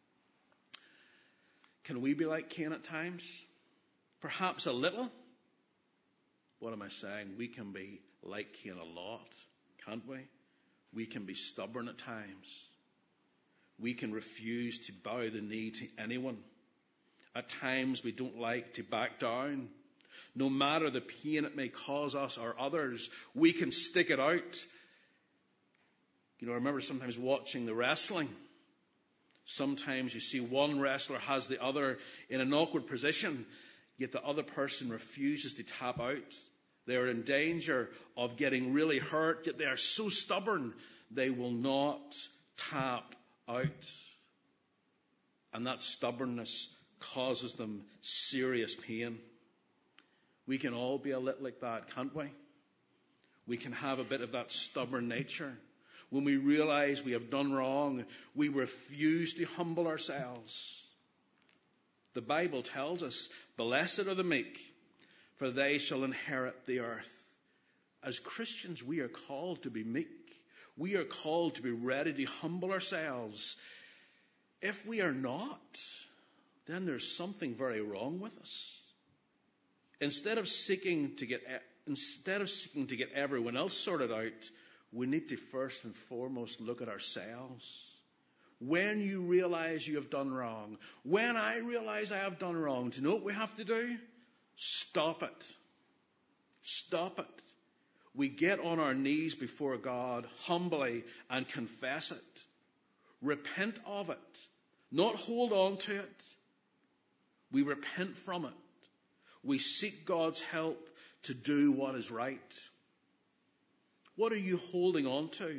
Can we be like Cain at times? Perhaps a little. What am I saying? We can be like Cain a lot, can't we? We can be stubborn at times. We can refuse to bow the knee to anyone. At times we don't like to back down. No matter the pain it may cause us or others, we can stick it out. You know, I remember sometimes watching the wrestling. Sometimes you see one wrestler has the other in an awkward position, yet the other person refuses to tap out. They are in danger of getting really hurt, yet they are so stubborn they will not tap out. And that stubbornness causes them serious pain. We can all be a little like that, can't we? We can have a bit of that stubborn nature. When we realize we have done wrong, we refuse to humble ourselves. The Bible tells us, blessed are the meek, for they shall inherit the earth. As Christians, we are called to be meek. We are called to be ready to humble ourselves. If we are not, then there's something very wrong with us. Instead of seeking to get, instead of seeking to get everyone else sorted out, we need to first and foremost look at ourselves. When you realize you have done wrong, when I realize I have done wrong, do you know what we have to do? Stop it. Stop it. We get on our knees before God humbly and confess it. Repent of it. Not hold on to it. We repent from it. We seek God's help to do what is right. What are you holding on to?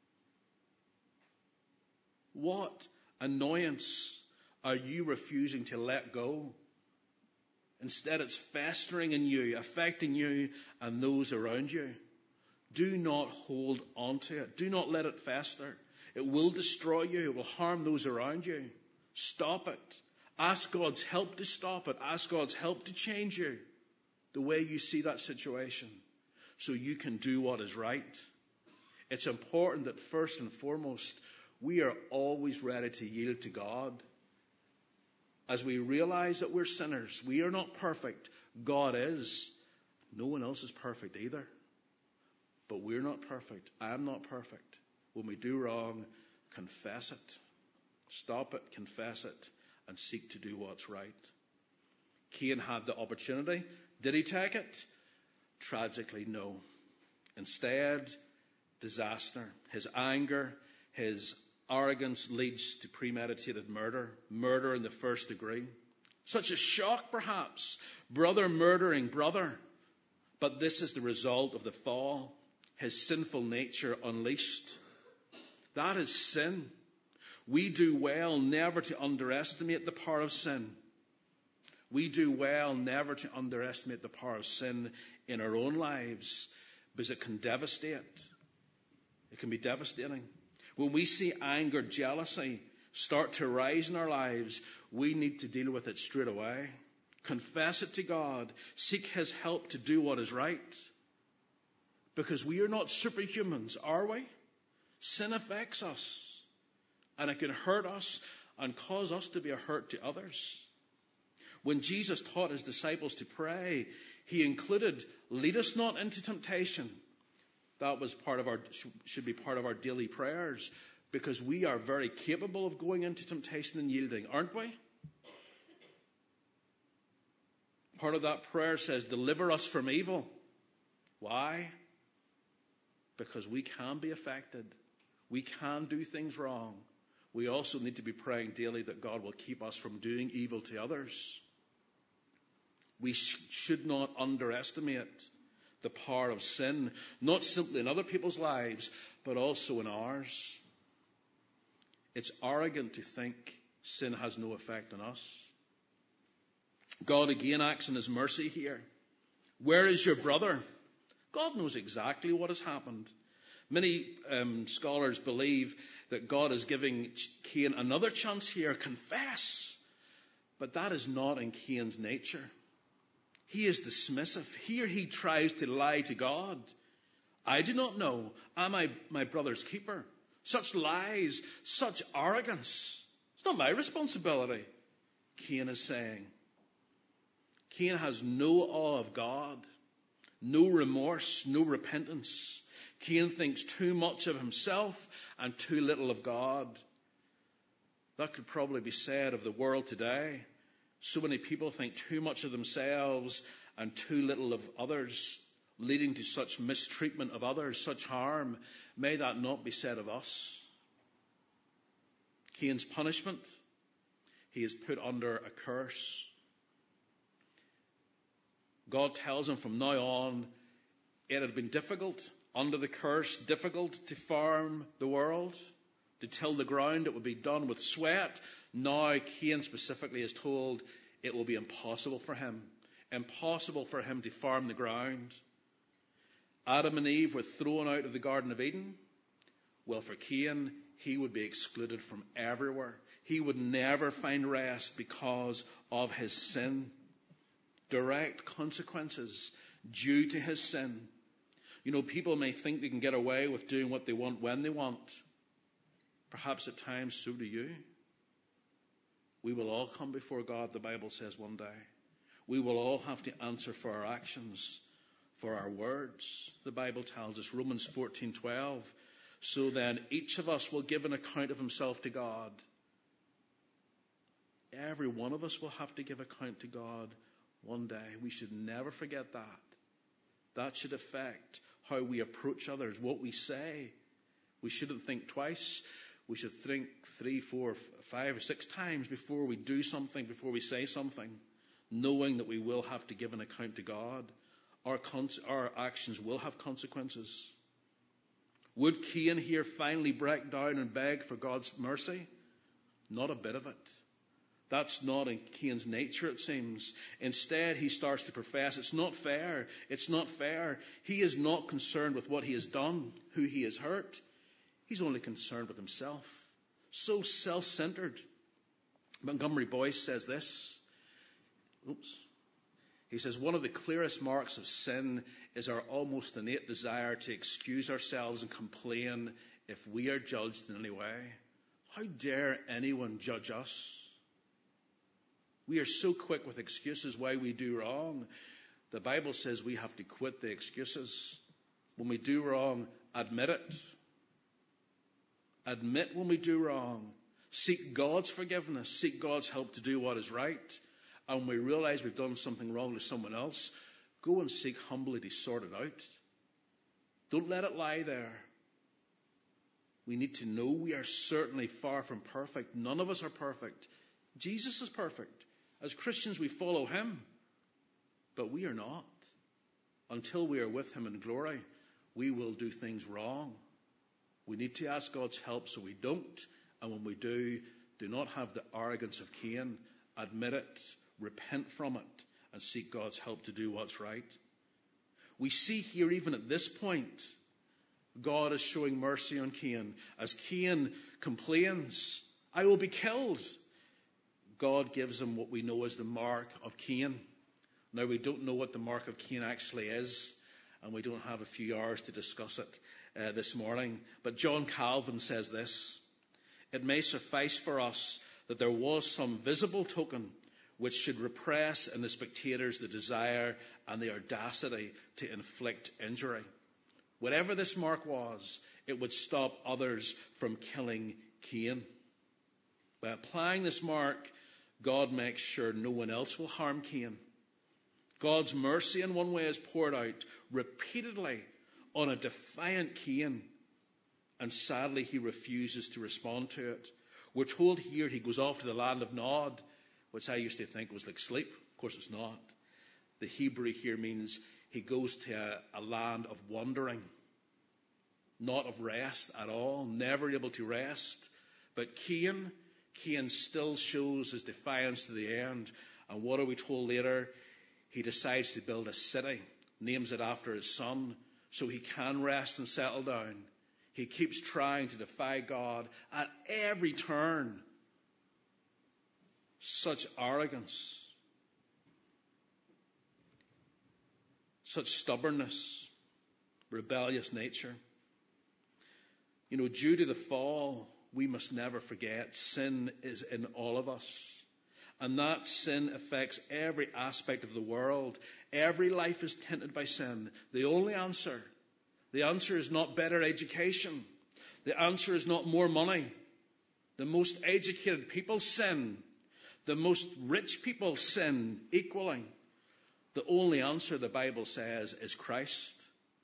What annoyance are you refusing to let go? Instead, it's festering in you, affecting you and those around you. Do not hold on to it. Do not let it fester. It will destroy you. It will harm those around you. Stop it. Ask God's help to stop it. Ask God's help to change you the way you see that situation so you can do what is right. It's important that first and foremost, we are always ready to yield to God. As we realize that we're sinners, we are not perfect. God is. No one else is perfect either. But we're not perfect. I'm not perfect. When we do wrong, confess it. Stop it, confess it, and seek to do what's right. Cain had the opportunity. Did he take it? Tragically, no. Instead, disaster. His anger, his arrogance leads to premeditated murder. Murder in the first degree. Such a shock, perhaps. Brother murdering brother. But this is the result of the fall. His sinful nature unleashed. That is sin. We do well never to underestimate the power of sin. We do well never to underestimate the power of sin in our own lives, because it can devastate. It can be devastating. When we see anger, jealousy start to rise in our lives, we need to deal with it straight away. Confess it to God. Seek His help to do what is right. Because we are not superhumans, are we? Sin affects us. And it can hurt us and cause us to be a hurt to others. When Jesus taught His disciples to pray, He included, lead us not into temptation. That was part of our, should be part of our daily prayers. Because we are very capable of going into temptation and yielding, aren't we? Part of that prayer says, deliver us from evil. Why? Because we can be affected. We can do things wrong. We also need to be praying daily that God will keep us from doing evil to others. We sh- should not underestimate the power of sin, not simply in other people's lives, but also in ours. It's arrogant to think sin has no effect on us. God again acts in His mercy here. Where is your brother? God knows exactly what has happened. Many um, scholars believe that God is giving Cain another chance here, confess. But that is not in Cain's nature. He is dismissive. Here he tries to lie to God. I do not know. Am I my brother's keeper? Such lies, such arrogance. It's not my responsibility, Cain is saying. Cain has no awe of God, no remorse, no repentance. Cain thinks too much of himself and too little of God. That could probably be said of the world today. So many people think too much of themselves and too little of others, leading to such mistreatment of others, such harm. May that not be said of us. Cain's punishment, he is put under a curse. God tells him from now on, it had been difficult under the curse, difficult to farm the world, to till the ground. It would be done with sweat. Now Cain specifically is told it will be impossible for him. Impossible for him to farm the ground. Adam and Eve were thrown out of the Garden of Eden. Well, for Cain, he would be excluded from everywhere. He would never find rest because of his sin. Direct consequences due to his sin. You know, people may think they can get away with doing what they want when they want. Perhaps at times so do you. We will all come before God, the Bible says, one day. We will all have to answer for our actions, for our words. The Bible tells us, Romans fourteen twelve. So then each of us will give an account of himself to God. Every one of us will have to give account to God one day. We should never forget that. That should affect how we approach others, what we say. We shouldn't think twice. We should think three, four, five, or six times before we do something, before we say something, knowing that we will have to give an account to God. Our, cons- our actions will have consequences. Would Cain here finally break down and beg for God's mercy? Not a bit of it. That's not in Cain's nature, it seems. Instead, he starts to profess, it's not fair. It's not fair. He is not concerned with what he has done, who he has hurt. He's only concerned with himself. So self-centered. Montgomery Boyce says this. Oops. He says, one of the clearest marks of sin is our almost innate desire to excuse ourselves and complain if we are judged in any way. How dare anyone judge us? We are so quick with excuses why we do wrong. The Bible says we have to quit the excuses. When we do wrong, admit it. Admit when we do wrong. Seek God's forgiveness. Seek God's help to do what is right. And when we realize we've done something wrong to someone else, go and seek humbly to sort it out. Don't let it lie there. We need to know we are certainly far from perfect. None of us are perfect. Jesus is perfect. As Christians, we follow him. But we are not. Until we are with him in glory, we will do things wrong. We need to ask God's help so we don't. And when we do, do not have the arrogance of Cain. Admit it, repent from it, and seek God's help to do what's right. We see here, even at this point, God is showing mercy on Cain. As Cain complains, I will be killed, God gives him what we know as the mark of Cain. Now, we don't know what the mark of Cain actually is, and we don't have a few hours to discuss it uh, this morning. But John Calvin says this: it may suffice for us that there was some visible token which should repress in the spectators the desire and the audacity to inflict injury. Whatever this mark was, it would stop others from killing Cain. By applying this mark, God makes sure no one else will harm Cain. God's mercy in one way is poured out repeatedly on a defiant Cain, and sadly he refuses to respond to it. We're told here he goes off to the land of Nod, which I used to think was like sleep. Of course it's not. The Hebrew here means he goes to a, a land of wandering, not of rest at all, never able to rest. But Cain, Cain still shows his defiance to the end. And what are we told later? He decides to build a city, names it after his son, so he can rest and settle down. He keeps trying to defy God at every turn. Such arrogance, such stubbornness, rebellious nature. You know, due to the fall, we must never forget sin is in all of us. And that sin affects every aspect of the world. Every life is tainted by sin. The only answer, the answer is not better education. The answer is not more money. The most educated people sin. The most rich people sin equally. The only answer, the Bible says, is Christ.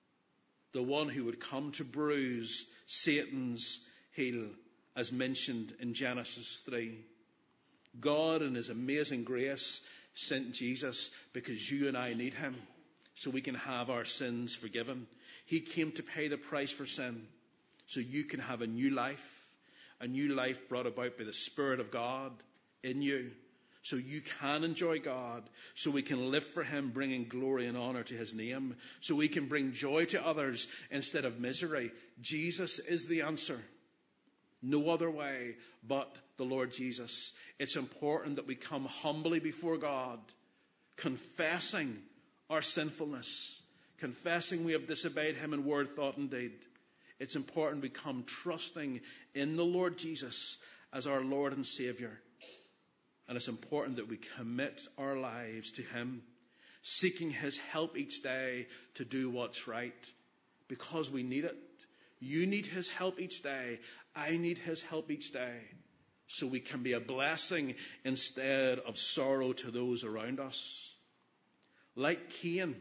The one who would come to bruise Satan's heel, as mentioned in Genesis three. God in his amazing grace sent Jesus because you and I need him, so we can have our sins forgiven. He came to pay the price for sin, so you can have a new life, a new life brought about by the Spirit of God in you, so you can enjoy God, so we can live for him, bringing glory and honor to his name, so we can bring joy to others instead of misery. Jesus is the answer. No other way but the Lord Jesus. It's important that we come humbly before God, confessing our sinfulness, confessing we have disobeyed him in word, thought, and deed. It's important we come trusting in the Lord Jesus as our Lord and Savior. And it's important that we commit our lives to him, seeking his help each day to do what's right, because we need it. You need his help each day. I need his help each day, so we can be a blessing instead of sorrow to those around us. Like Cain,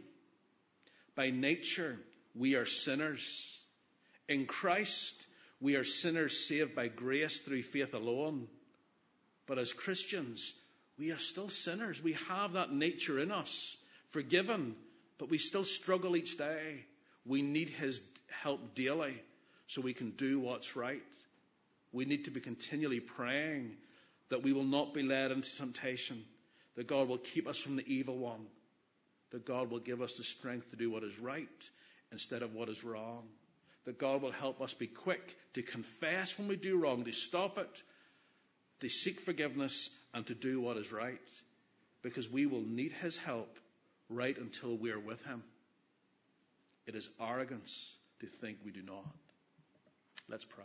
by nature, we are sinners. In Christ, we are sinners saved by grace through faith alone. But as Christians, we are still sinners. We have that nature in us, forgiven, but we still struggle each day. We need his help daily so we can do what's right. We need to be continually praying that we will not be led into temptation, that God will keep us from the evil one, that God will give us the strength to do what is right instead of what is wrong, that God will help us be quick to confess when we do wrong, to stop it, to seek forgiveness, and to do what is right, because we will need his help right until we are with him. It is arrogance to think we do not. Let's pray.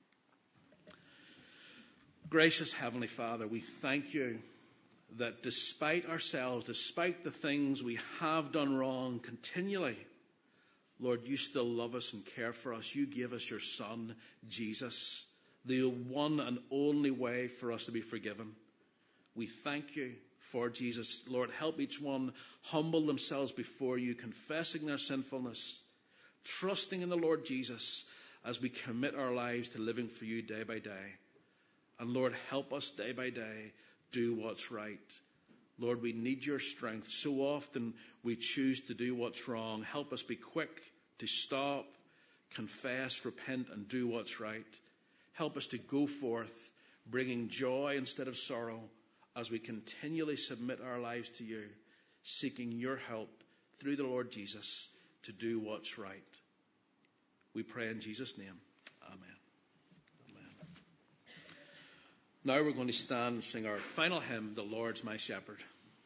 Gracious Heavenly Father, we thank you that despite ourselves, despite the things we have done wrong continually, Lord, you still love us and care for us. You gave us your Son, Jesus, the one and only way for us to be forgiven. We thank you for Jesus. Lord, help each one humble themselves before you, confessing their sinfulness, trusting in the Lord Jesus as we commit our lives to living for you day by day. And Lord, help us day by day do what's right. Lord, we need your strength. So often we choose to do what's wrong. Help us be quick to stop, confess, repent, and do what's right. Help us to go forth, bringing joy instead of sorrow, as we continually submit our lives to you, seeking your help through the Lord Jesus to do what's right. We pray in Jesus' name. Amen. Amen. Now we're going to stand and sing our final hymn, The Lord's My Shepherd.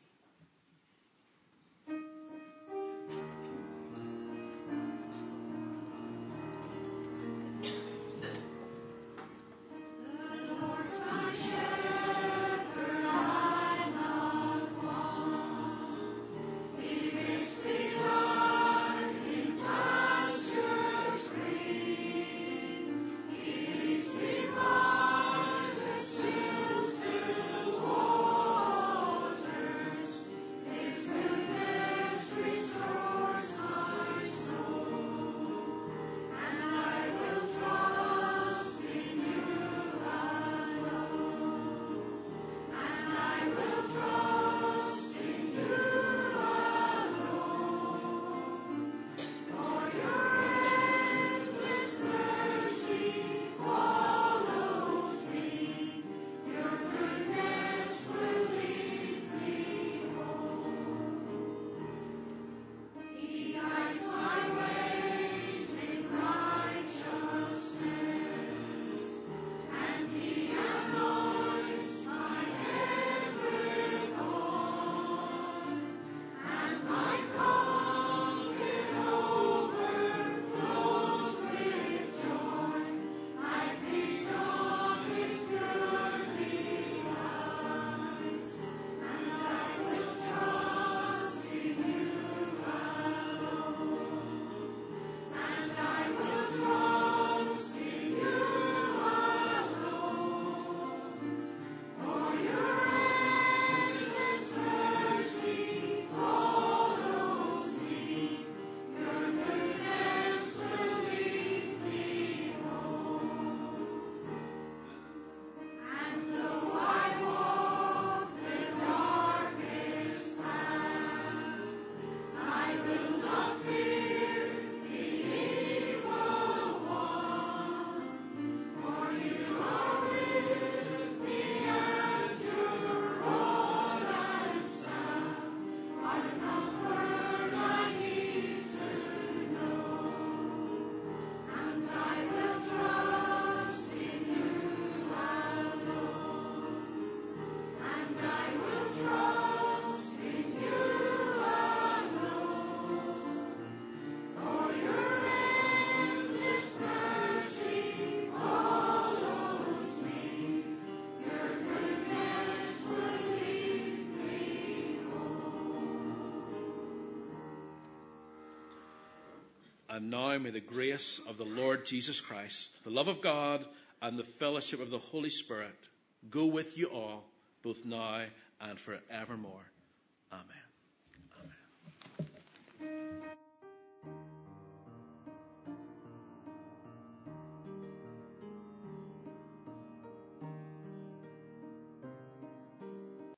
And now may the grace of the Lord Jesus Christ, the love of God, and the fellowship of the Holy Spirit go with you all, both now and forevermore. Amen.